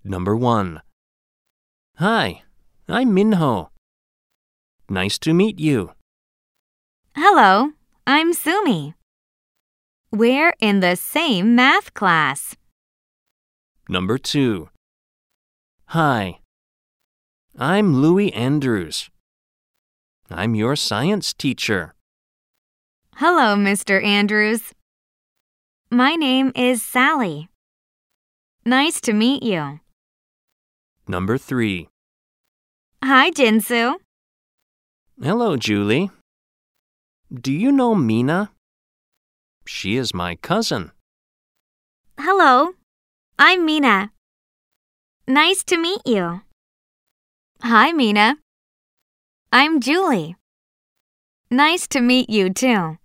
Number 1. Hi, I'm Minho. Nice to meet you. Hello, I'm Sumi. We're in the same math class. Number 2. Hi, I'm Louis Andrews. I'm your science teacher. Hello, Mr. Andrews. My name is Sally. Nice to meet you. Number 3. Hi, Jinsu. Hello, Julie. Do you know Mina? She is my cousin. Hello, I'm Mina. Nice to meet you. Hi, Mina. I'm Julie. Nice to meet you, too.